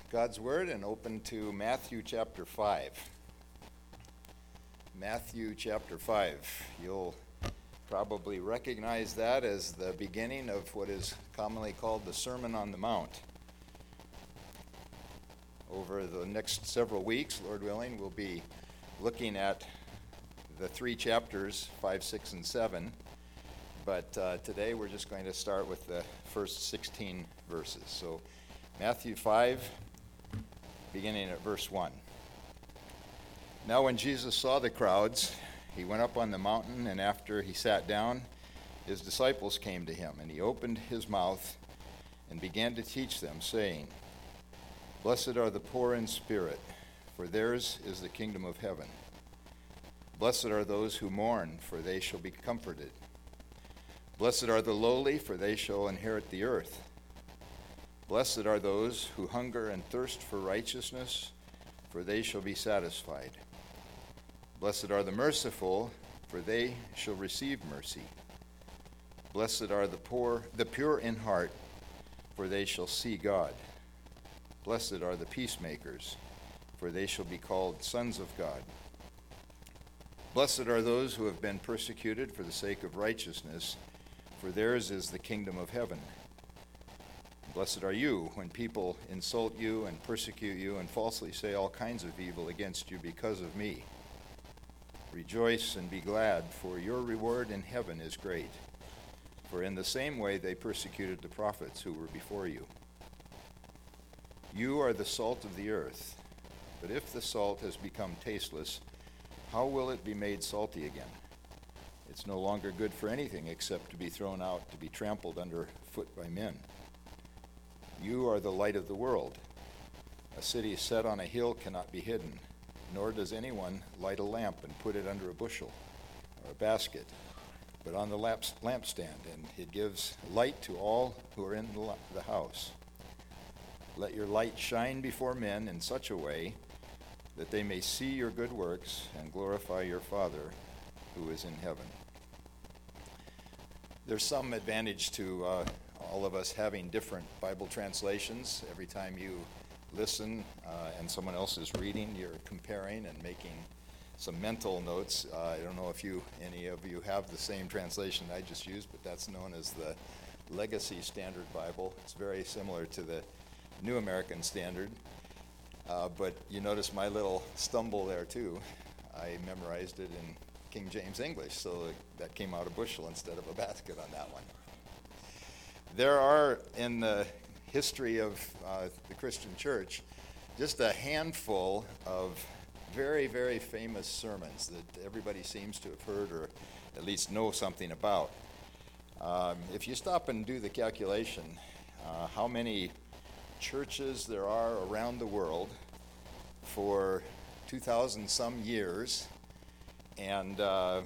God's Word and open to Matthew chapter 5. Matthew chapter 5. You'll probably recognize that as the beginning of what is commonly called the Sermon on the Mount. Over the next several weeks, Lord willing, we'll be looking at the three chapters, 5, 6, and 7. But today we're just going to start with the first 16 verses. So Matthew 5, beginning at verse 1. Now when Jesus saw the crowds, he went up on the mountain, and after he sat down, his disciples came to him, and he opened his mouth and began to teach them, saying, Blessed are the poor in spirit, for theirs is the kingdom of heaven. Blessed are those who mourn, for they shall be comforted. Blessed are the lowly, for they shall inherit the earth. Blessed are those who hunger and thirst for righteousness, for they shall be satisfied. Blessed are the merciful, for they shall receive mercy. Blessed are the pure in heart, for they shall see God. Blessed are the peacemakers, for they shall be called sons of God. Blessed are those who have been persecuted for the sake of righteousness, for theirs is the kingdom of heaven. Blessed are you when people insult you and persecute you and falsely say all kinds of evil against you because of me. Rejoice and be glad, for your reward in heaven is great. For in the same way they persecuted the prophets who were before you. You are the salt of the earth, but if the salt has become tasteless, how will it be made salty again? It's no longer good for anything except to be thrown out, to be trampled underfoot by men. You are the light of the world. A city set on a hill cannot be hidden, nor does anyone light a lamp and put it under a bushel or a basket, but on the lampstand, and it gives light to all who are in the house. Let your light shine before men in such a way that they may see your good works and glorify your Father who is in heaven. There's some advantage to all of us having different Bible translations. Every time you listen and someone else is reading, you're comparing and making some mental notes. I don't know if any of you have the same translation I just used, but that's known as the Legacy Standard Bible. It's very similar to the New American Standard. But you notice my little stumble there too. I memorized it in King James English, so that came out a bushel instead of a basket on that one. There are, in the history of the Christian church, just a handful of very, very famous sermons that everybody seems to have heard or at least know something about. If you stop and do the calculation, how many churches there are around the world for 2,000 some years, and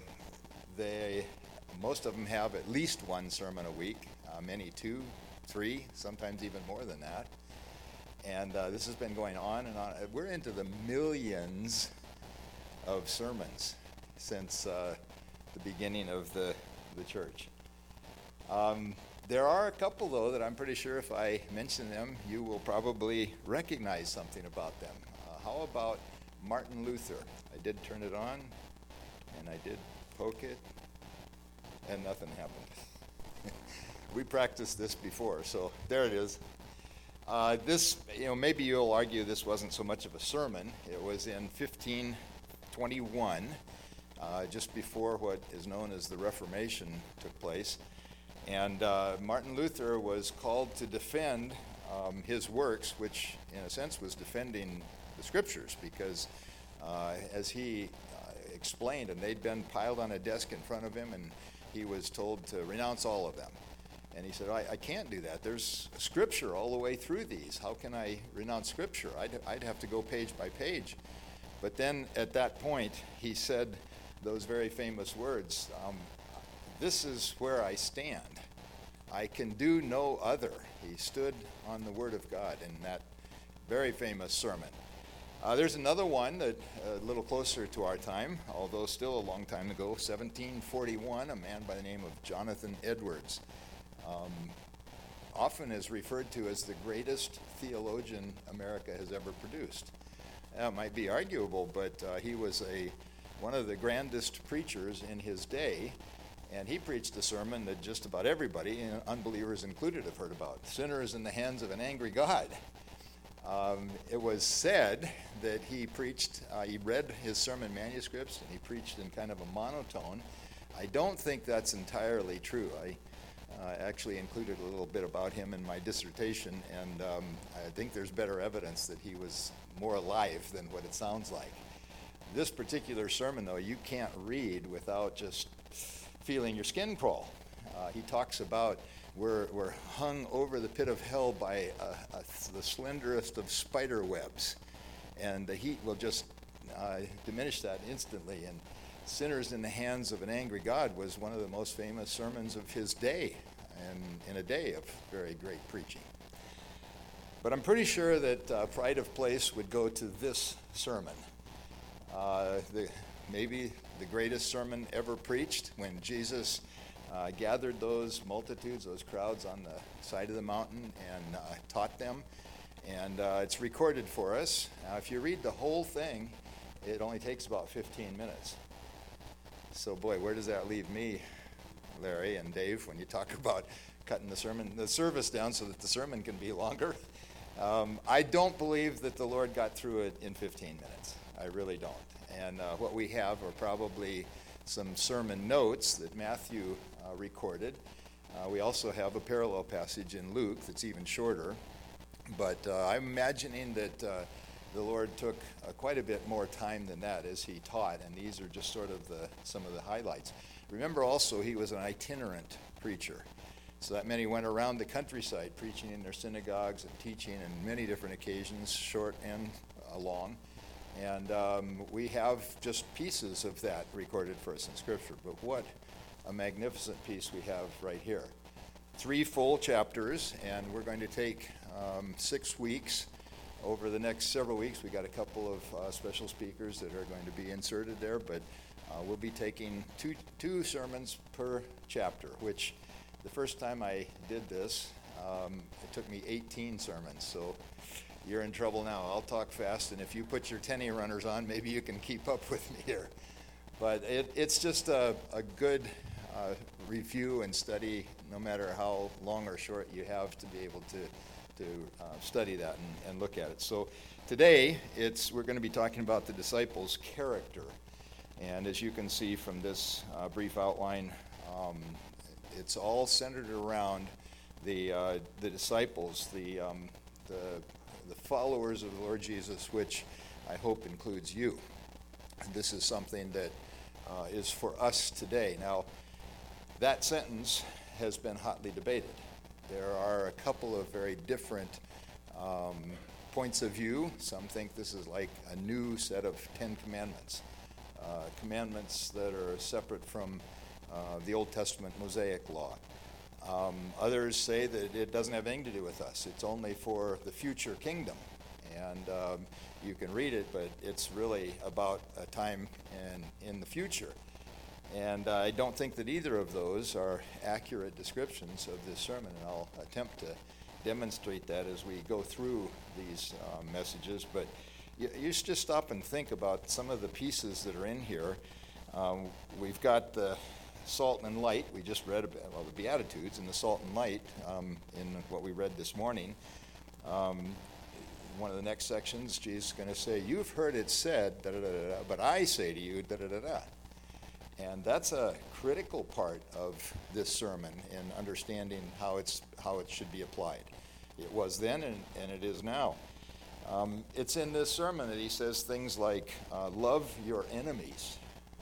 most of them have at least one sermon a week, many 2, 3, sometimes even more than that. And this has been going on and on. We're into the millions of sermons since the beginning of the church. There are a couple, though, that I'm pretty sure if I mention them, you will probably recognize something about them. How about Martin Luther? I did turn it on, and I did poke it, and nothing happened. We practiced this before, so there it is. This, maybe you'll argue this wasn't so much of a sermon. It was in 1521, just before what is known as the Reformation took place. And Martin Luther was called to defend his works, which in a sense was defending the scriptures, because as he explained, and they'd been piled on a desk in front of him, and he was told to renounce all of them. And he said, I can't do that. There's scripture all the way through these. How can I renounce scripture? I'd have to go page by page. But then at that point, he said those very famous words, this is where I stand. I can do no other. He stood on the word of God in that very famous sermon. There's another one that a little closer to our time, although still a long time ago, 1741, a man by the name of Jonathan Edwards. often is referred to as the greatest theologian America has ever produced. That might be arguable, but he was one of the grandest preachers in his day, and he preached a sermon that just about everybody, unbelievers included, have heard about: sinners in the hands of an angry God. It was said that he read his sermon manuscripts, and he preached in kind of a monotone. I don't think that's entirely true. I actually included a little bit about him in my dissertation, and I think there's better evidence that he was more alive than what it sounds like. This particular sermon, though, you can't read without just feeling your skin crawl. He talks about we're hung over the pit of hell by the slenderest of spider webs, and the heat will just diminish that instantly. And sinners in the hands of an angry God was one of the most famous sermons of his day, and in a day of very great preaching. But I'm pretty sure that pride of place would go to this sermon. Maybe the greatest sermon ever preached, when Jesus gathered those multitudes, those crowds on the side of the mountain and taught them. And it's recorded for us. Now, if you read the whole thing, it only takes about 15 minutes. So, boy, where does that leave me, Larry and Dave, when you talk about cutting the service down so that the sermon can be longer? I don't believe that the Lord got through it in 15 minutes. I really don't. And what we have are probably some sermon notes that Matthew recorded. We also have a parallel passage in Luke that's even shorter. But I'm imagining that the Lord took quite a bit more time than that as he taught, and these are just sort of some of the highlights. Remember also, he was an itinerant preacher. So that meant he went around the countryside preaching in their synagogues and teaching in many different occasions, short and long. And we have just pieces of that recorded for us in Scripture. But what a magnificent piece we have right here. 3 full chapters, and we're going to take 6 weeks. Over the next several weeks, we got a couple of special speakers that are going to be inserted there, but we'll be taking two sermons per chapter, which the first time I did this, it took me 18 sermons, so you're in trouble now. I'll talk fast, and if you put your tenny runners on, maybe you can keep up with me here. But it's just a good review and study, no matter how long or short you have, to be able to study that and look at it. So today, we're going to be talking about the disciples' character. And as you can see from this brief outline, it's all centered around the disciples, the followers of the Lord Jesus, which I hope includes you. And this is something that is for us today. Now, that sentence has been hotly debated. There are a couple of very different points of view. Some think this is like a new set of 10 commandments, commandments that are separate from the Old Testament Mosaic law. Others say that it doesn't have anything to do with us. It's only for the future kingdom. And you can read it, but it's really about a time in the future. And I don't think that either of those are accurate descriptions of this sermon, and I'll attempt to demonstrate that as we go through these messages. But you should just stop and think about some of the pieces that are in here. We've got the salt and light. We just read about, the Beatitudes and the salt and light in what we read this morning. One of the next sections, Jesus is going to say, "You've heard it said, da-da-da-da, but I say to you, da-da-da-da." And that's a critical part of this sermon in understanding how it should be applied. It was then, and it is now. It's in this sermon that he says things like, love your enemies.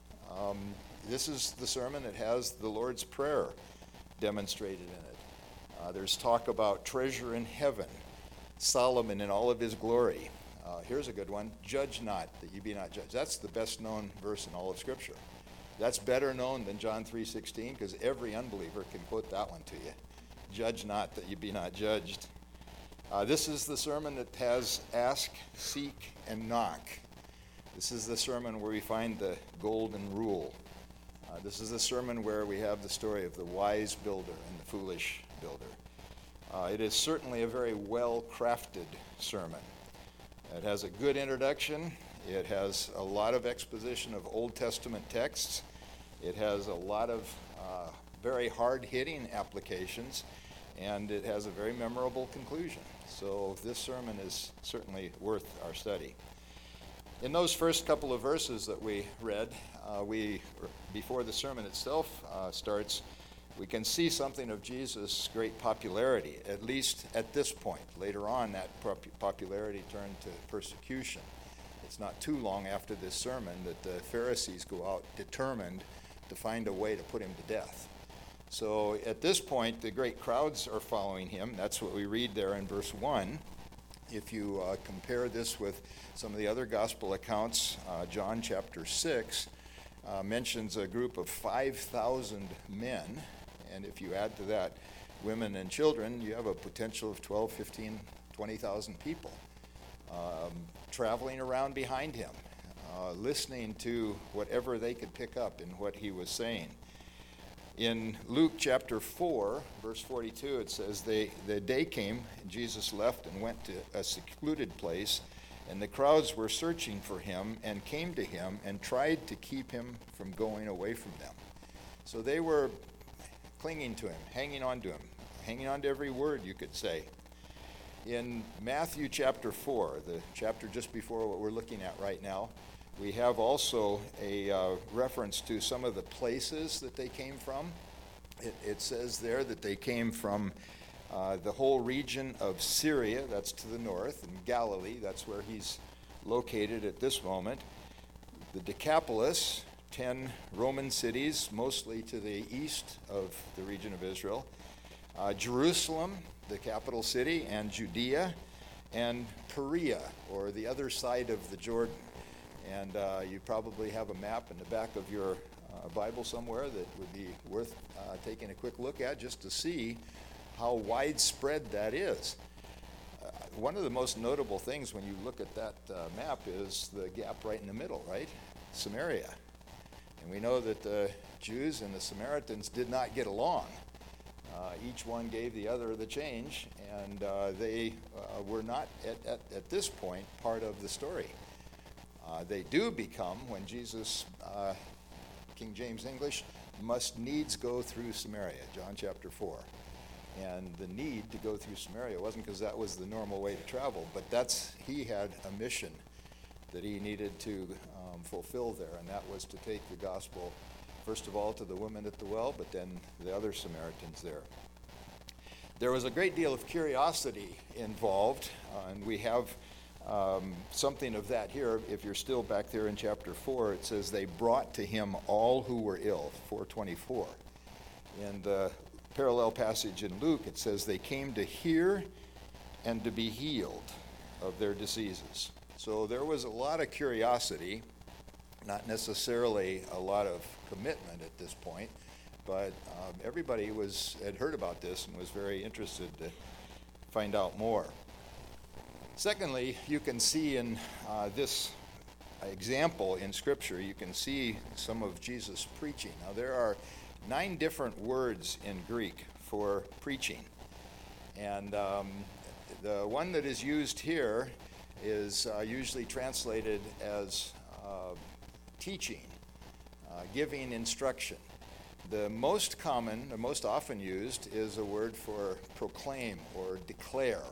This is the sermon that has the Lord's Prayer demonstrated in it. There's talk about treasure in heaven, Solomon in all of his glory. Here's a good one: judge not, that you be not judged. That's the best known verse in all of Scripture. That's better known than John 3:16, because every unbeliever can quote that one to you. Judge not, that you be not judged. This is the sermon that has ask, seek, and knock. This is the sermon where we find the golden rule. This is the sermon where we have the story of the wise builder and the foolish builder. It is certainly a very well-crafted sermon. It has a good introduction. It has a lot of exposition of Old Testament texts. It has a lot of very hard-hitting applications, and it has a very memorable conclusion. So this sermon is certainly worth our study. In those first couple of verses that we read, before the sermon itself starts, we can see something of Jesus' great popularity, at least at this point. Later on, that popularity turned to persecution. It's not too long after this sermon that the Pharisees go out determined to find a way to put him to death. So at this point, the great crowds are following him. That's what we read there in verse 1. If you compare this with some of the other gospel accounts, John chapter 6 mentions a group of 5,000 men. And if you add to that women and children, you have a potential of 12, 15, 20,000 people traveling around behind him, listening to whatever they could pick up in what he was saying. In Luke chapter 4, verse 42, it says, the day came, and Jesus left and went to a secluded place, and the crowds were searching for him and came to him and tried to keep him from going away from them. So they were clinging to him, hanging on to every word, you could say. In Matthew chapter 4, the chapter just before what we're looking at right now, we have also a reference to some of the places that they came from. It says there that they came from the whole region of Syria, that's to the north, and Galilee, that's where he's located at this moment. The Decapolis, 10 Roman cities, mostly to the east of the region of Israel. Jerusalem, the capital city, and Judea, and Perea, or the other side of the Jordan. And you probably have a map in the back of your Bible somewhere that would be worth taking a quick look at just to see how widespread that is. One of the most notable things when you look at that map is the gap right in the middle, right? Samaria. And we know that the Jews and the Samaritans did not get along. Each one gave the other the change, and they were not, at this point, part of the story. They do become, when Jesus, King James English, must needs go through Samaria, John chapter 4. And the need to go through Samaria wasn't because that was the normal way to travel, but he had a mission that he needed to fulfill there, and that was to take the gospel, first of all, to the woman at the well, but then the other Samaritans there. There was a great deal of curiosity involved, and we have something of that here. If you're still back there in chapter 4, it says they brought to him all who were ill, 4:24. In the parallel passage in Luke, it says they came to hear and to be healed of their diseases. So there was a lot of curiosity, not necessarily a lot of commitment at this point, but everybody had heard about this and was very interested to find out more. Secondly, you can see in this example in Scripture, you can see some of Jesus' preaching. Now, there are 9 different words in Greek for preaching. And the one that is used here is usually translated as teaching, giving instruction. The most common, or most often used, is a word for proclaim or declare.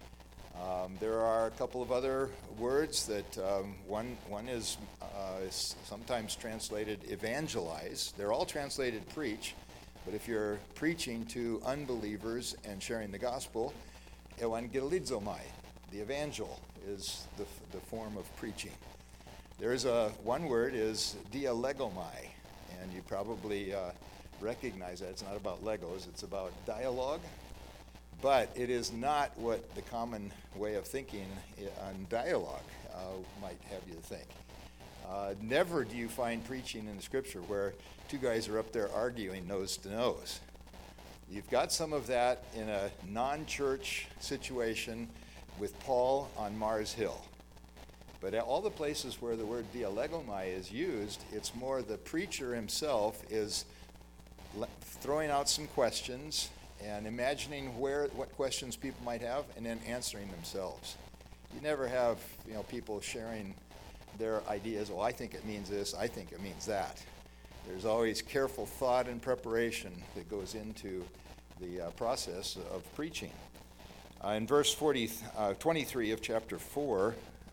There are a couple of other words that one is sometimes translated evangelize. They're all translated preach, but if you're preaching to unbelievers and sharing the gospel, evangelizomai, the evangel, is the form of preaching. There's one word is dialegomai, and you probably recognize that. It's not about Legos, it's about dialogue. But it is not what the common way of thinking on dialogue might have you think. Never do you find preaching in the Scripture where 2 guys are up there arguing nose to nose. You've got some of that in a non-church situation with Paul on Mars Hill. But at all the places where the word dialegomai is used, it's more the preacher himself is throwing out some questions and imagining what questions people might have, and then answering themselves. You never have, people sharing their ideas. I think it means this, I think it means that. There's always careful thought and preparation that goes into the process of preaching. In verse 23 of chapter 4,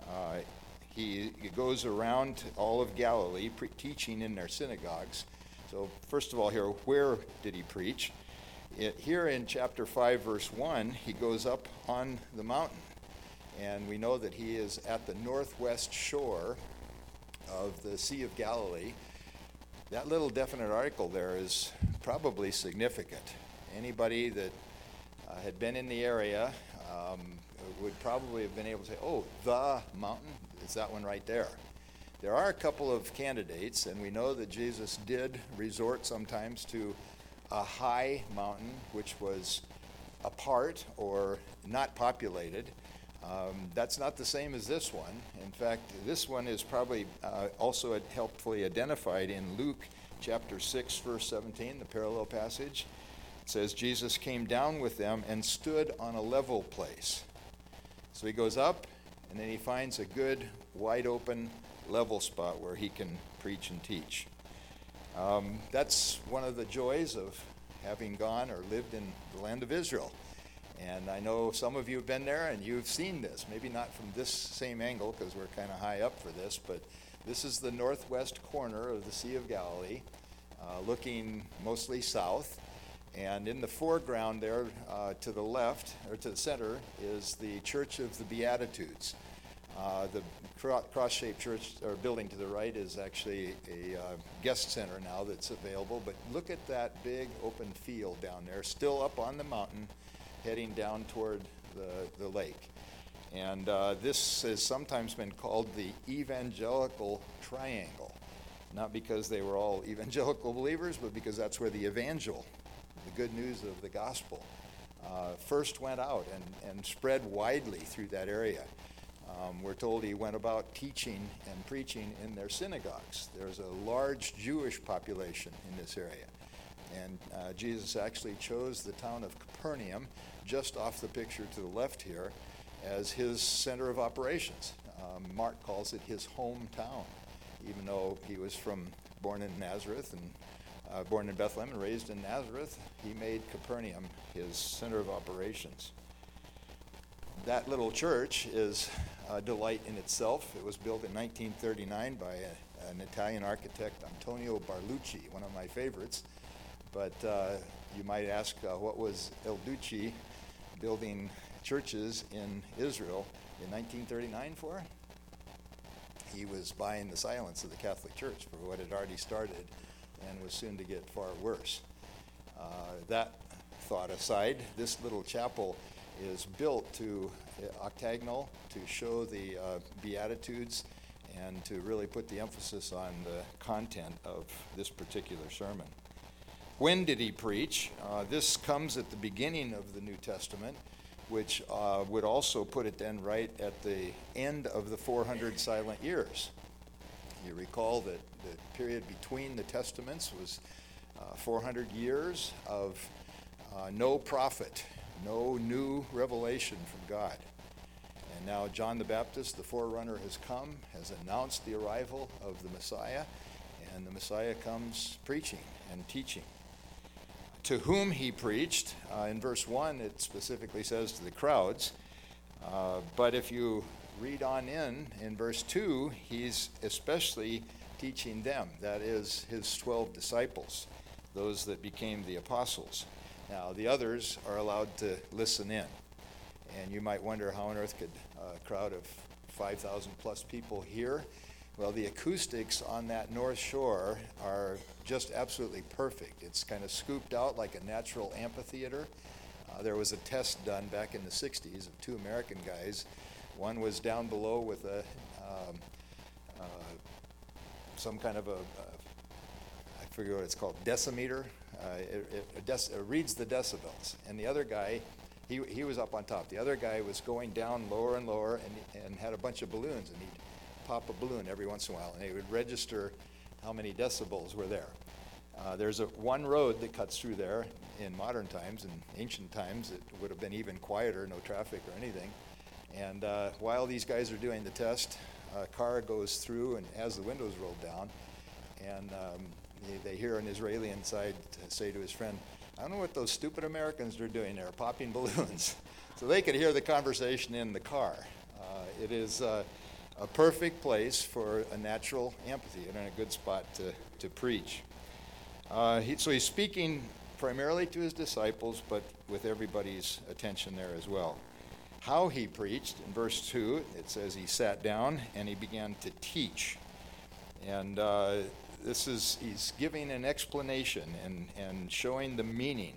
he goes around all of Galilee teaching in their synagogues. So first of all here, where did he preach? Here in chapter 5, verse 1, he goes up on the mountain. And we know that he is at the northwest shore of the Sea of Galilee. That little definite article there is probably significant. Anybody that had been in the area would probably have been able to say, oh, the mountain, is that one right there? There are a couple of candidates, and we know that Jesus did resort sometimes to a high mountain, which was apart or not populated. That's not the same as this one. In fact, this one is probably also helpfully identified in Luke chapter 6, verse 17, the parallel passage. It says, Jesus came down with them and stood on a level place. So he goes up, and then he finds a good, wide open, level spot where he can preach and teach. That's one of the joys of having gone or lived in the land of Israel. And I know some of you have been there and you've seen this, maybe not from this same angle because we're kind of high up for this, but this is the northwest corner of the Sea of Galilee, looking mostly south. And in the foreground there, to the left, or to the center, is the Church of the Beatitudes. The cross-shaped church or building to the right is actually a guest center now that's available. But look at that big open field down there, still up on the mountain, heading down toward the lake. And this has sometimes been called the evangelical triangle. Not because they were all evangelical believers, but because that's where the evangel, the good news of the gospel, first went out and spread widely through that area. We're told he went about teaching and preaching in their synagogues. There's a large Jewish population in this area. And Jesus actually chose the town of Capernaum, just off the picture to the left here, as his center of operations. Mark calls it his hometown, even though he was born in Nazareth and born in Bethlehem and raised in Nazareth. He made Capernaum his center of operations. That little church is a delight in itself. It was built in 1939 by an Italian architect, Antonio Barlucci, one of my favorites. But you might ask, what was El Duce building churches in Israel in 1939 for? He was buying the silence of the Catholic Church for what had already started and was soon to get far worse. That thought aside, this little chapel is built to octagonal to show the Beatitudes and to really put the emphasis on the content of this particular sermon. When did he preach? This comes at the beginning of the New Testament, which would also put it then right at the end of the 400 silent years. You recall that the period between the Testaments was 400 years of no prophet, no new revelation from God. And now John the Baptist, the forerunner, has come, has announced the arrival of the Messiah, and the Messiah comes preaching and teaching. To whom he preached, in verse 1 it specifically says to the crowds, but if you read on in verse 2, he's especially teaching them, that is his 12 disciples, those that became the apostles. Now the others are allowed to listen in, and you might wonder how on earth could a crowd of 5,000 plus people hear. Well, the acoustics on that north shore are just absolutely perfect. It's kind of scooped out like a natural amphitheater. There was a test done back in the 60s of two American guys. One was down below with some kind of I forget what it's called, decimeter. It reads the decibels. And the other guy, he was up on top. The other guy was going down lower and lower and had a bunch of balloons, and he'd pop a balloon every once in a while, and it would register how many decibels were there. There's one road that cuts through there. In modern times, in ancient times, it would have been even quieter, no traffic or anything. And while these guys are doing the test, a car goes through and has the windows rolled down, and they hear an Israeli inside say to his friend, "I don't know what those stupid Americans are doing there, popping balloons." So they could hear the conversation in the car. It is a perfect place for a natural amphitheater and a good spot to preach. So he's speaking primarily to his disciples, but with everybody's attention there as well. How he preached, in verse 2, it says he sat down and he began to teach. And he's giving an explanation and showing the meaning.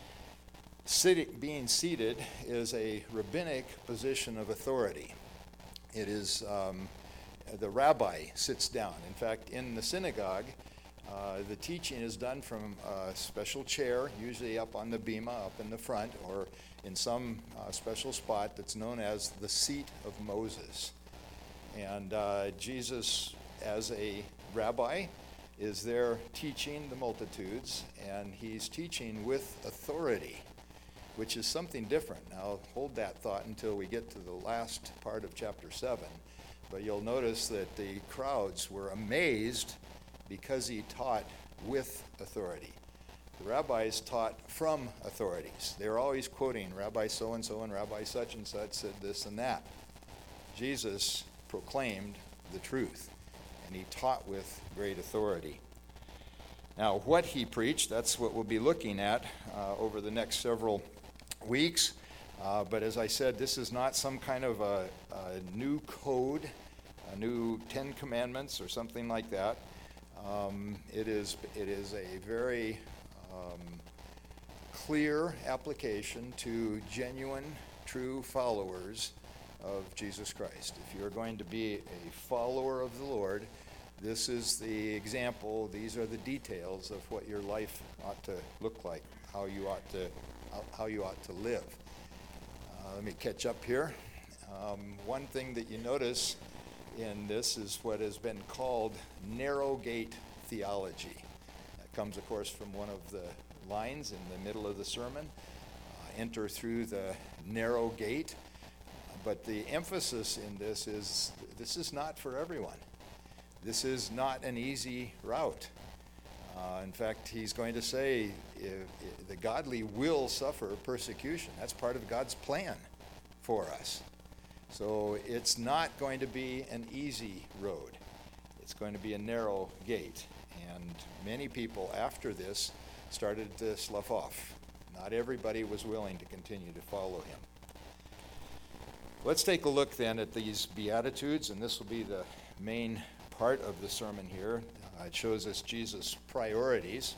Being seated is a rabbinic position of authority. It is, the rabbi sits down. In fact, in the synagogue, the teaching is done from a special chair, usually up on the bima, up in the front, or in some special spot that's known as the seat of Moses. And Jesus, as a rabbi, is there teaching the multitudes, and he's teaching with authority, which is something different. Now, hold that thought until we get to the last part of chapter 7. But you'll notice that the crowds were amazed because he taught with authority. The rabbis taught from authorities. They were always quoting Rabbi so-and-so and Rabbi such and such said this and that. Jesus proclaimed the truth, and he taught with great authority. Now, what he preached, that's what we'll be looking at over the next several weeks. But as I said, this is not some kind of a new code, a new 10 Commandments or something like that. It is a very clear application to genuine, true followers of Jesus Christ. If you're going to be a follower of the Lord, this is the example, these are the details of what your life ought to look like, how you ought to live. Let me catch up here. One thing that you notice in this is what has been called narrow gate theology. That comes, of course, from one of the lines in the middle of the sermon. Enter through the narrow gate. But the emphasis in this is not for everyone. This is not an easy route. In fact, he's going to say the godly will suffer persecution. That's part of God's plan for us. So it's not going to be an easy road. It's going to be a narrow gate. And many people after this started to slough off. Not everybody was willing to continue to follow him. Let's take a look then at these Beatitudes, and this will be the main part of the sermon here. It shows us Jesus' priorities.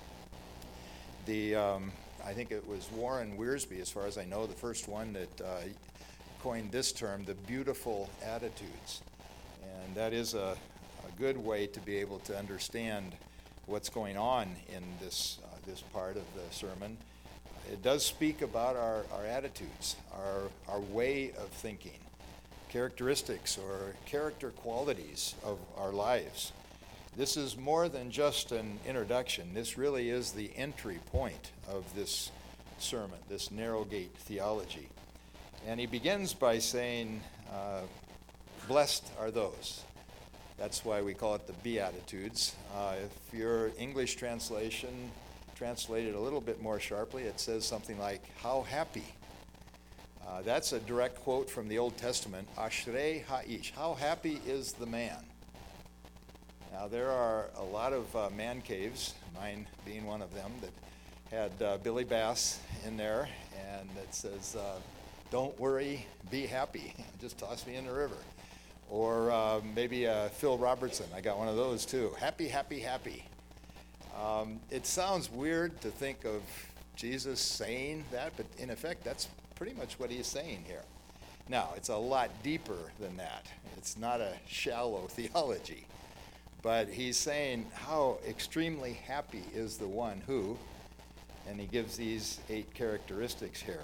I think it was Warren Wiersbe, as far as I know, the first one that coined this term, the beautiful attitudes. And that is a good way to be able to understand what's going on in this part of the sermon. It does speak about our attitudes, our way of thinking, characteristics or character qualities of our lives. This is more than just an introduction. This really is the entry point of this sermon, this narrow gate theology. And he begins by saying, blessed are those. That's why we call it the Beatitudes. If your English translation translated a little bit more sharply, it says something like, how happy. That's a direct quote from the Old Testament, Ashrei Ha'ish. How happy is the man? Now, there are a lot of man caves, mine being one of them, that had Billy Bass in there, and it says, don't worry, be happy. Just toss me in the river. Or maybe Phil Robertson. I got one of those too. Happy, happy, happy. It sounds weird to think of Jesus saying that, but in effect, that's pretty much what he's saying here. Now, it's a lot deeper than that. It's not a shallow theology. But he's saying how extremely happy is the one who, and he gives these 8 characteristics here.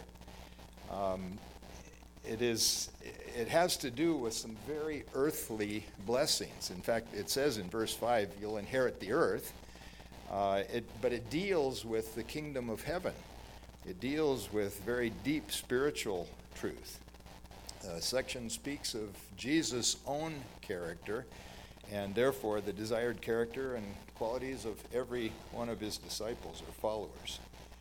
It has to do with some very earthly blessings. In fact, it says in verse 5, you'll inherit the earth. But it deals with the kingdom of heaven. It deals with very deep spiritual truth. The section speaks of Jesus' own character, and therefore the desired character and qualities of every one of his disciples or followers.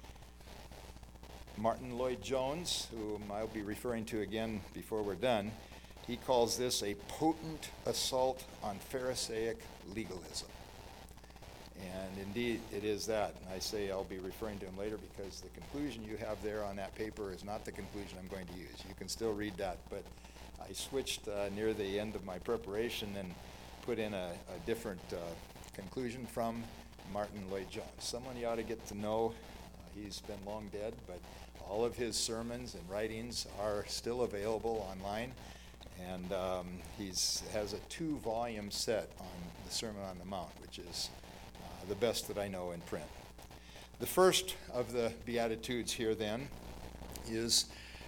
Martin Lloyd-Jones, whom I'll be referring to again before we're done, he calls this a potent assault on Pharisaic legalism. And indeed, it is that. And I say I'll be referring to him later because the conclusion you have there on that paper is not the conclusion I'm going to use. You can still read that, but I switched near the end of my preparation and put in a different conclusion from Martin Lloyd-Jones. Someone you ought to get to know. He's been long dead, but all of his sermons and writings are still available online. And he has a 2-volume set on the Sermon on the Mount, which is the best that I know in print. The first of the Beatitudes here then is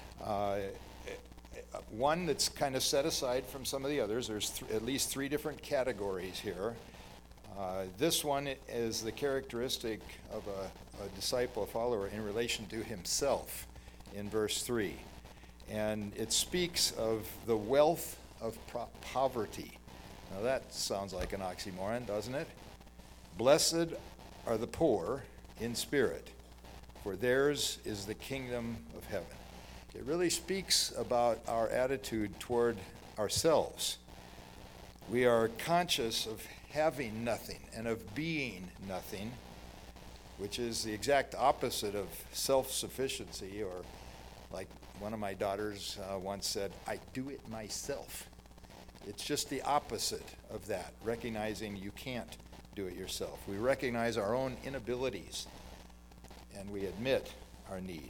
one that's kind of set aside from some of the others. There's at least 3 different categories here. This one is the characteristic of a disciple, a follower, in relation to himself in verse 3. And it speaks of the wealth of poverty. Now that sounds like an oxymoron, doesn't it? Blessed are the poor in spirit, for theirs is the kingdom of heaven. It really speaks about our attitude toward ourselves. We are conscious of having nothing and of being nothing, which is the exact opposite of self-sufficiency, or like one of my daughters once said, I do it myself. It's just the opposite of that, recognizing you can't do it yourself. We recognize our own inabilities, and we admit our need.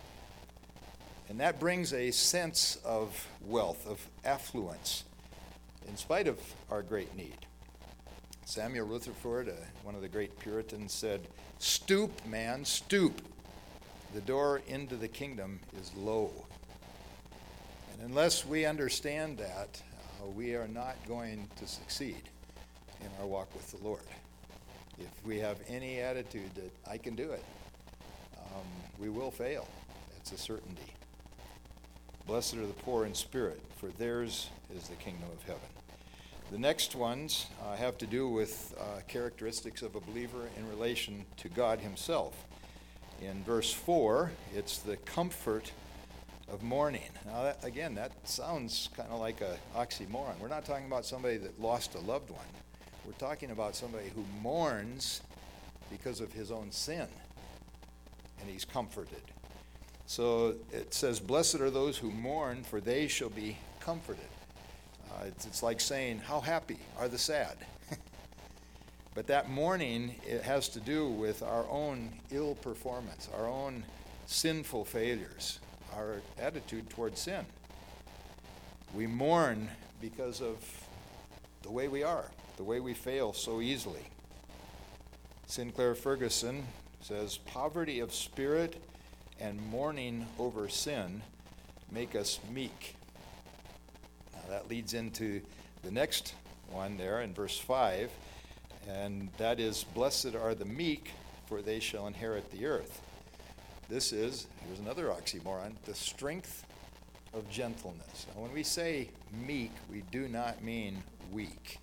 And that brings a sense of wealth, of affluence, in spite of our great need. Samuel Rutherford, one of the great Puritans, said, "Stoop, man, stoop. The door into the kingdom is low." And unless we understand that, we are not going to succeed in our walk with the Lord. If we have any attitude that I can do it, we will fail. That's a certainty. Blessed are the poor in spirit, for theirs is the kingdom of heaven. The next ones have to do with characteristics of a believer in relation to God himself. In verse 4, it's the comfort of mourning. Now, that sounds kind of like an oxymoron. We're not talking about somebody that lost a loved one. We're talking about somebody who mourns because of his own sin, and he's comforted. So it says, blessed are those who mourn, for they shall be comforted. It's like saying, how happy are the sad? But that mourning, it has to do with our own ill performance, our own sinful failures, our attitude toward sin. We mourn because of the way we are, the way we fail so easily. Sinclair Ferguson says, poverty of spirit and mourning over sin make us meek. Now that leads into the next one there in verse 5, and that is, blessed are the meek, for they shall inherit the earth. This is, here's another oxymoron, the strength of gentleness. Now, when we say meek, we do not mean weak.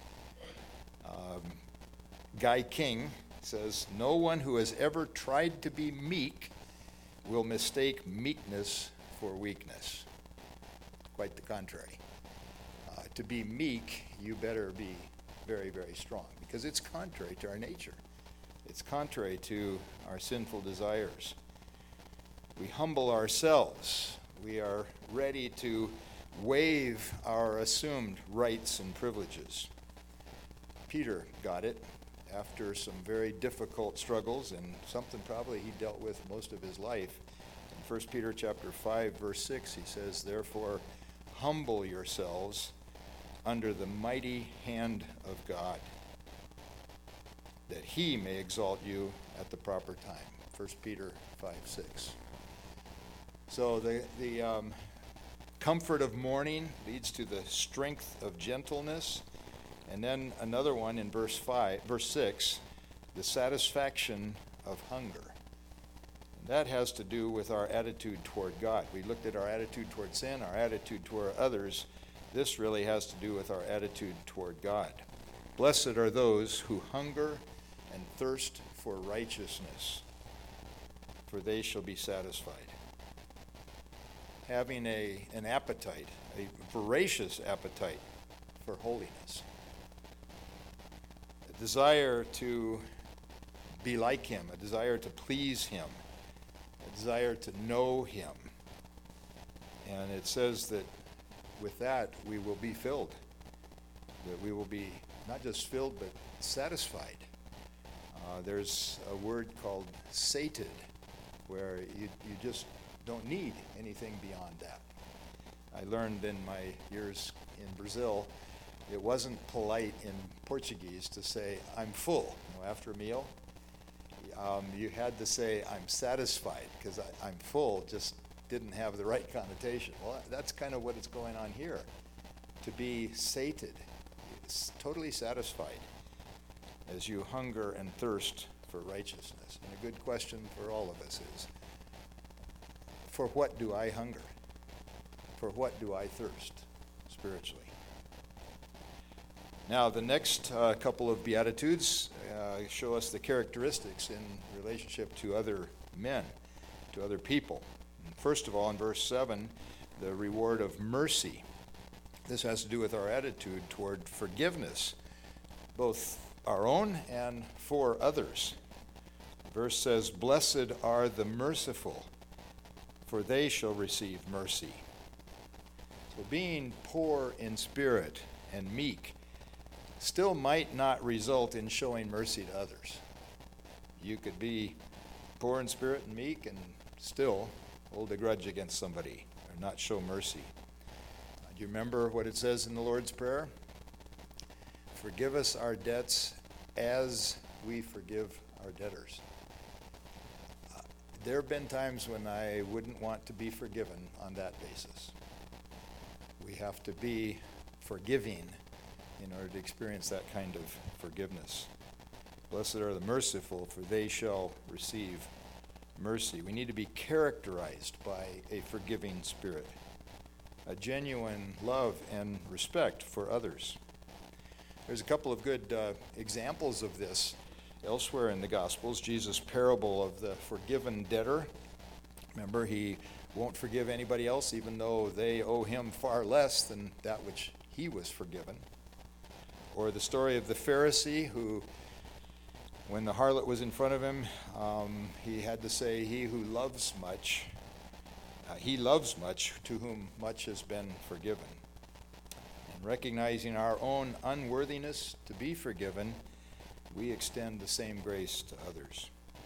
Guy King says, no one who has ever tried to be meek will mistake meekness for weakness. Quite the contrary. To be meek, you better be very, very strong, because it's contrary to our nature. It's contrary to our sinful desires. We humble ourselves. We are ready to waive our assumed rights and privileges. Peter got it after some very difficult struggles, and something probably he dealt with most of his life. In 1 Peter chapter 5, verse 6, he says, therefore, humble yourselves under the mighty hand of God, that he may exalt you at the proper time. 1 Peter 5, 6. So the comfort of mourning leads to the strength of gentleness. And then another one in verse 6, the satisfaction of hunger. And that has to do with our attitude toward God. We looked at our attitude toward sin, our attitude toward others. This really has to do with our attitude toward God. Blessed are those who hunger and thirst for righteousness, for they shall be satisfied. Having an appetite, a voracious appetite for holiness. A desire to be like him, a desire to please him, a desire to know him. And it says that with that we will be filled, that we will be not just filled but satisfied. There's a word called sated, where you just don't need anything beyond that. I learned in my years in Brazil, it wasn't polite in Portuguese to say, I'm full. After a meal, you had to say, I'm satisfied, because I'm full just didn't have the right connotation. Well, that's kind of what is going on here. To be sated, it's totally satisfied as you hunger and thirst for righteousness. And a good question for all of us is, for what do I hunger? For what do I thirst spiritually? Now, the next couple of Beatitudes show us the characteristics in relationship to other men, to other people. And first of all, in verse 7, the reward of mercy. This has to do with our attitude toward forgiveness, both our own and for others. The verse says, Blessed are the merciful, for they shall receive mercy. So being poor in spirit and meek still might not result in showing mercy to others. You could be poor in spirit and meek and still hold a grudge against somebody or not show mercy. Do you remember what it says in the Lord's Prayer? Forgive us our debts as we forgive our debtors. There have been times when I wouldn't want to be forgiven on that basis. We have to be forgiving in order to experience that kind of forgiveness. Blessed are the merciful, for they shall receive mercy. We need to be characterized by a forgiving spirit, a genuine love and respect for others. There's a couple of good examples of this elsewhere in the Gospels. Jesus' parable of the forgiven debtor. Remember, he won't forgive anybody else even though they owe him far less than that which he was forgiven. Or the story of the Pharisee who, when the harlot was in front of him, he had to say, he who loves much, he loves much to whom much has been forgiven. And recognizing our own unworthiness to be forgiven, we extend the same grace to others.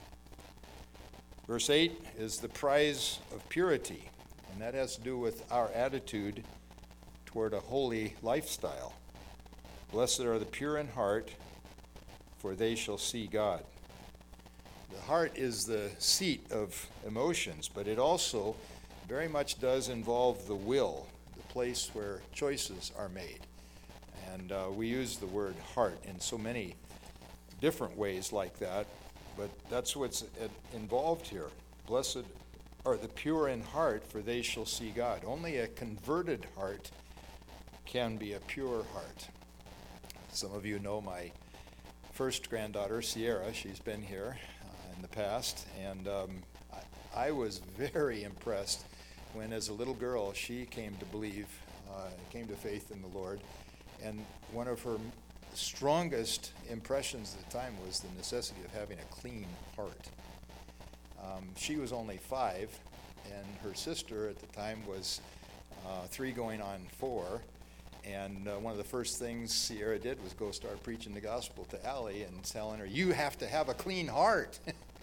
Verse 8 is the prize of purity, and that has to do with our attitude toward a holy lifestyle. Blessed are the pure in heart, for they shall see God. The heart is the seat of emotions, but it also very much does involve the will, the place where choices are made. And we use the word heart in so many different ways like that, but that's what's involved here. Blessed are the pure in heart, for they shall see God. Only a converted heart can be a pure heart. Some of you know my first granddaughter, Sierra. She's been here in the past, and I was very impressed when, as a little girl, she came to believe, came to faith in the Lord, and one of her strongest impressions at the time was the necessity of having a clean heart. She was only 5, and her sister at the time was 3 going on 4. And one of the first things Sierra did was go start preaching the gospel to Allie and telling her, you have to have a clean heart.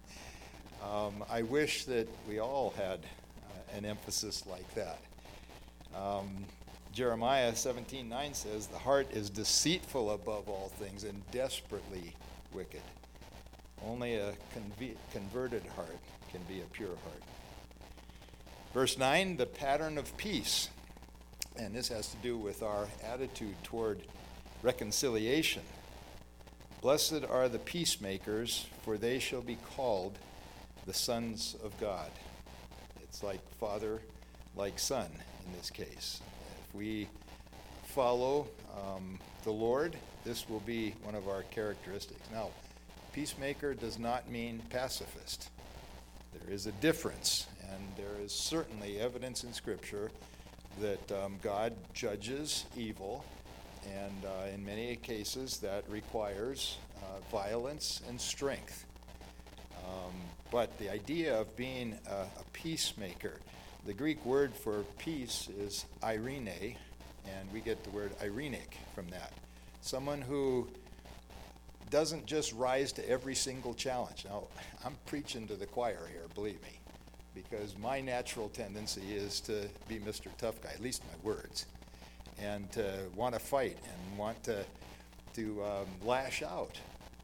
I wish that we all had an emphasis like that. Jeremiah 17:9 says, the heart is deceitful above all things and desperately wicked. Only a converted heart can be a pure heart. Verse 9, the pattern of peace. And this has to do with our attitude toward reconciliation. Blessed are the peacemakers, for they shall be called the sons of God. It's like father, like son in this case. If we follow the Lord, this will be one of our characteristics. Now, peacemaker does not mean pacifist. There is a difference, and there is certainly evidence in Scripture that God judges evil, and in many cases that requires violence and strength. But the idea of being a peacemaker, the Greek word for peace is eirene, and we get the word eirenic from that. Someone who doesn't just rise to every single challenge. Now, I'm preaching to the choir here, believe me, because my natural tendency is to be Mr. Tough Guy, at least my words, and to want to fight and want to lash out.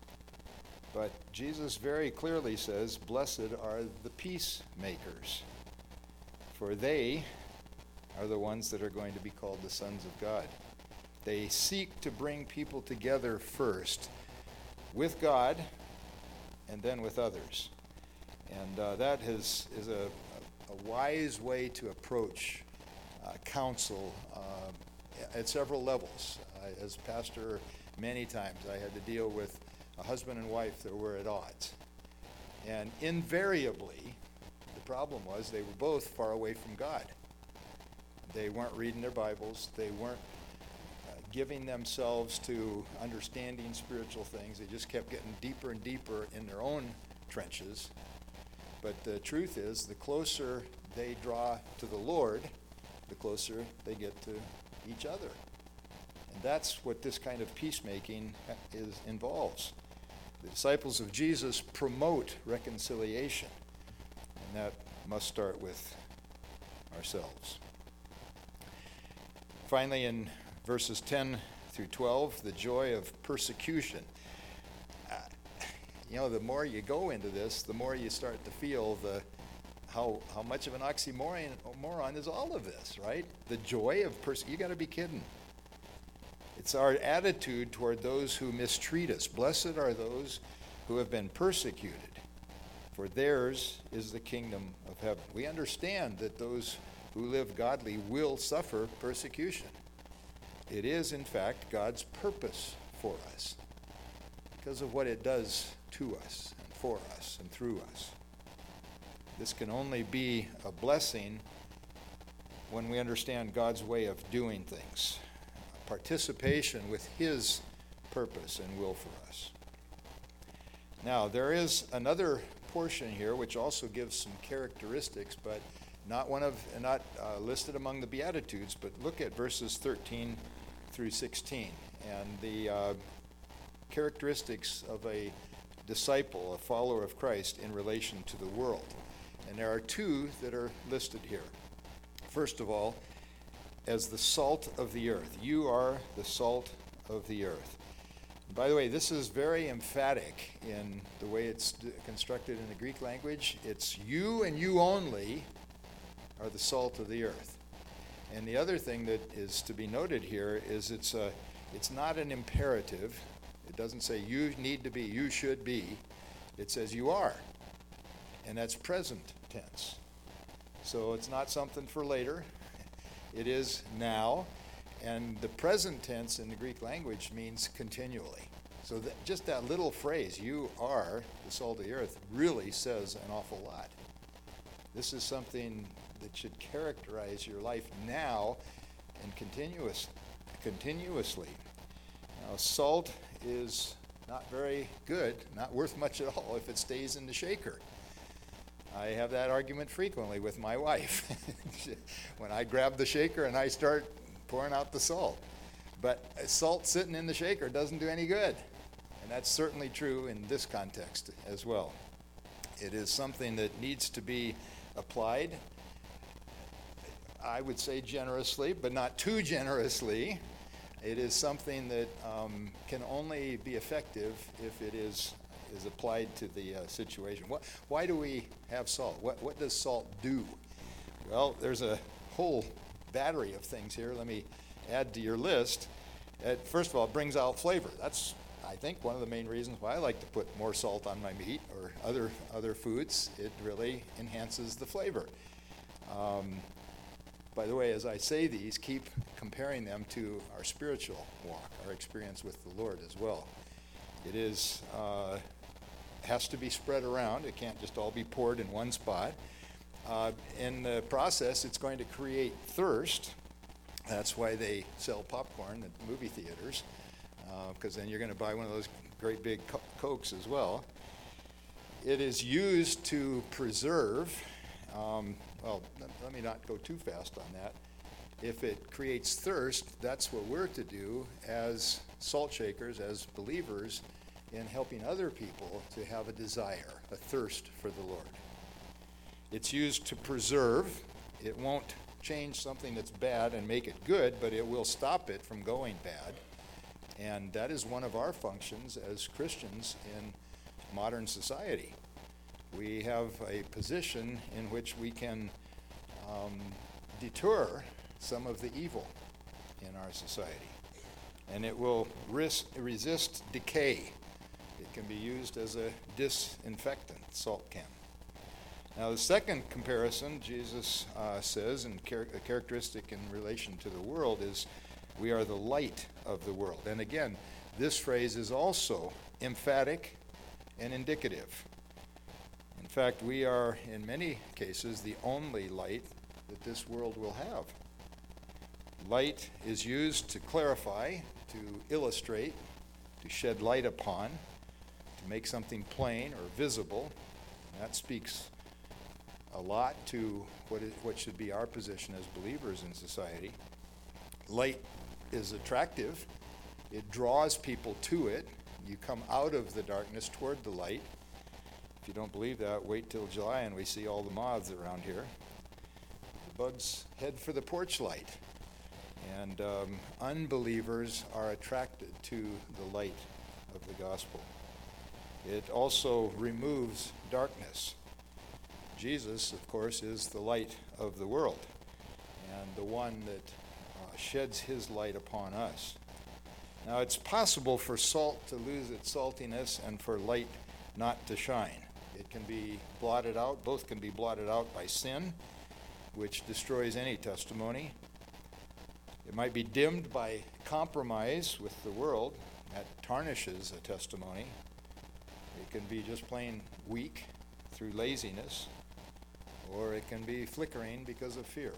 But Jesus very clearly says, "Blessed are the peacemakers, for they are the ones that are going to be called the sons of God." They seek to bring people together first with God and then with others. And that is a wise way to approach counsel at several levels. As pastor, many times I had to deal with a husband and wife that were at odds. And invariably, the problem was they were both far away from God. They weren't reading their Bibles. They weren't giving themselves to understanding spiritual things. They just kept getting deeper and deeper in their own trenches. But the truth is, the closer they draw to the Lord, the closer they get to each other. And that's what this kind of peacemaking involves. The disciples of Jesus promote reconciliation, and that must start with ourselves. Finally, in verses 10 through 12, the joy of persecution. The more you go into this, the more you start to feel how much of an oxymoron is all of this, right? The joy of persecution. You got to be kidding. It's our attitude toward those who mistreat us. Blessed are those who have been persecuted, for theirs is the kingdom of heaven. We understand that those who live godly will suffer persecution. It is, in fact, God's purpose for us because of what it does to us and for us and through us. This can only be a blessing when we understand God's way of doing things, participation with His purpose and will for us. Now, there is another portion here which also gives some characteristics, but not listed among the Beatitudes. But look at verses 13 through 16, and the characteristics of a disciple, a follower of Christ in relation to the world. And there are two that are listed here. First of all, as the salt of the earth. You are the salt of the earth. By the way, this is very emphatic in the way it's constructed in the Greek language. It's you and you only are the salt of the earth. And the other thing that is to be noted here is it's not an imperative. It doesn't say you need to be, you should be. It says you are. And that's present tense. So it's not something for later. It is now. And the present tense in the Greek language means continually. So just that little phrase, you are the salt of the earth, really says an awful lot. This is something that should characterize your life now and continuously. Now, salt is not very good, not worth much at all if it stays in the shaker. I have that argument frequently with my wife when I grab the shaker and I start pouring out the salt. But salt sitting in the shaker doesn't do any good. And that's certainly true in this context as well. It is something that needs to be applied, I would say generously, but not too generously. It is something that can only be effective if it is applied to the situation. Why do we have salt? What does salt do? Well, there's a whole battery of things here. Let me add to your list. First of all, it brings out flavor. I think one of the main reasons why I like to put more salt on my meat or other foods. It really enhances the flavor. By the way, as I say these, keep comparing them to our spiritual walk, our experience with the Lord as well. It is has to be spread around. It can't just all be poured in one spot. In the process, it's going to create thirst. That's why they sell popcorn at movie theaters, because then you're going to buy one of those great big Cokes as well. It is used to preserve. Well, let me not go too fast on that. If it creates thirst, that's what we're to do as salt shakers, as believers, in helping other people to have a desire, a thirst for the Lord. It's used to preserve. It won't change something that's bad and make it good, but it will stop it from going bad. And that is one of our functions as Christians in modern society. We have a position in which we can deter some of the evil in our society. And it will resist decay. It can be used as a disinfectant, salt can. Now the second comparison Jesus says, and a characteristic in relation to the world, is we are the light of the world. And again, this phrase is also emphatic and indicative. In fact, we are, in many cases, the only light that this world will have. Light is used to clarify, to illustrate, to shed light upon, to make something plain or visible. And that speaks a lot to what should be our position as believers in society. Light is attractive. It draws people to it. You come out of the darkness toward the light. If you don't believe that, wait till July and we see all the moths around here. The bugs head for the porch light. And unbelievers are attracted to the light of the gospel. It also removes darkness. Jesus, of course, is the light of the world and the one that sheds his light upon us. Now, it's possible for salt to lose its saltiness and for light not to shine. It can be blotted out. Both can be blotted out by sin, which destroys any testimony. It might be dimmed by compromise with the world. That tarnishes a testimony. It can be just plain weak through laziness, or it can be flickering because of fear.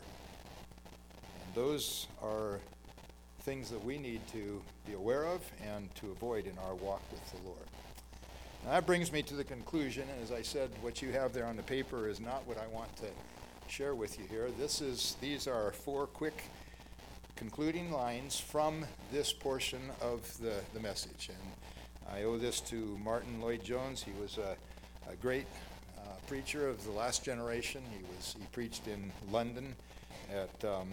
And those are things that we need to be aware of and to avoid in our walk with the Lord. Now that brings me to the conclusion, and as I said, what you have there on the paper is not what I want to share with you here. These are 4 quick concluding lines from this portion of the message. And I owe this to Martin Lloyd-Jones. He was a great preacher of the last generation. He preached in London at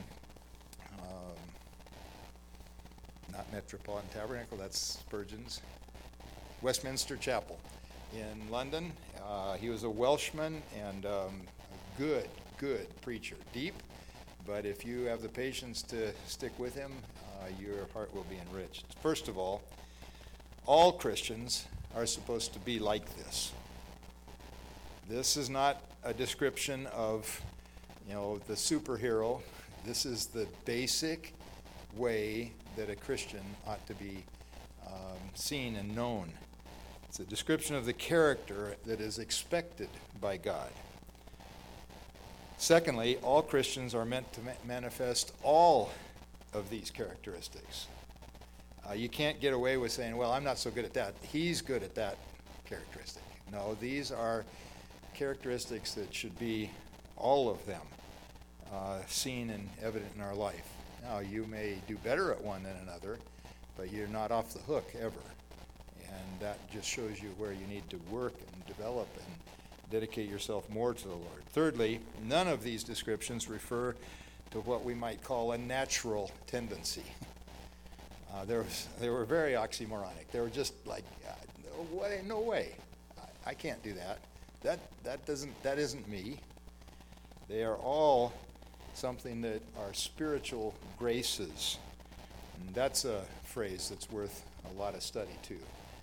not Metropolitan Tabernacle, that's Spurgeon's, Westminster Chapel in London. He was a Welshman and a good preacher, deep, but if you have the patience to stick with him, your heart will be enriched. First of all Christians are supposed to be like this. This is not a description of, the superhero. This is the basic way that a Christian ought to be seen and known. It's a description of the character that is expected by God. Secondly, all Christians are meant to manifest all of these characteristics. You can't get away with saying, well, I'm not so good at that. He's good at that characteristic. No, these are characteristics that should be, all of them, seen and evident in our life. Now, you may do better at one than another, but you're not off the hook ever. And that just shows you where you need to work and develop and dedicate yourself more to the Lord. Thirdly, none of these descriptions refer to what we might call a natural tendency. They were very oxymoronic. They were just like, no way. I can't do that. That isn't me. They are all something that are spiritual graces. And that's a phrase that's worth a lot of study too.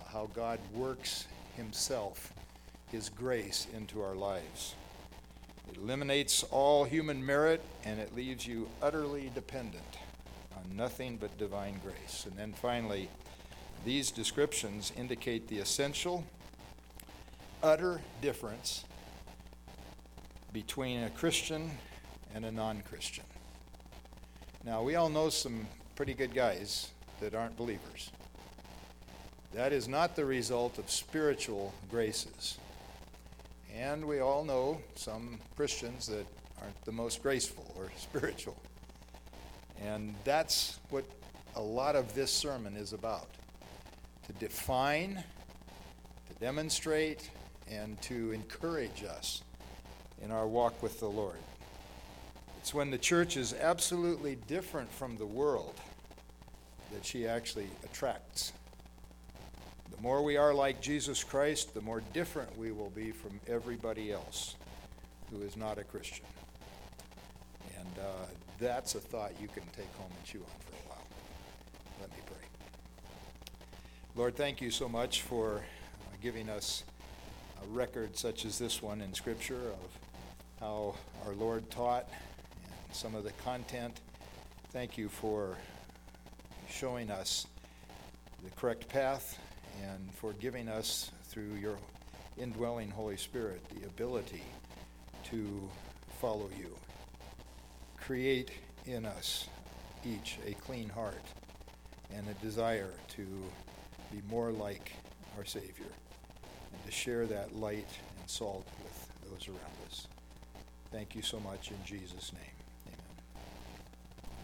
how God works himself, his grace into our lives. It eliminates all human merit, and it leaves you utterly dependent on nothing but divine grace. And then finally, these descriptions indicate the essential, utter difference between a Christian and a non-Christian. Now, we all know some pretty good guys that aren't believers. That is not the result of spiritual graces. And we all know some Christians that aren't the most graceful or spiritual. And that's what a lot of this sermon is about. To define, to demonstrate, and to encourage us in our walk with the Lord. It's when the church is absolutely different from the world that she actually attracts. The more we are like Jesus Christ, the more different we will be from everybody else who is not a Christian. And that's a thought you can take home and chew on for a while. Let me pray. Lord, thank you so much for giving us a record such as this one in Scripture of how our Lord taught and some of the content. Thank you for showing us the correct path and for giving us, through your indwelling Holy Spirit, the ability to follow you. Create in us each a clean heart and a desire to be more like our Savior and to share that light and salt with those around us. Thank you so much in Jesus' name.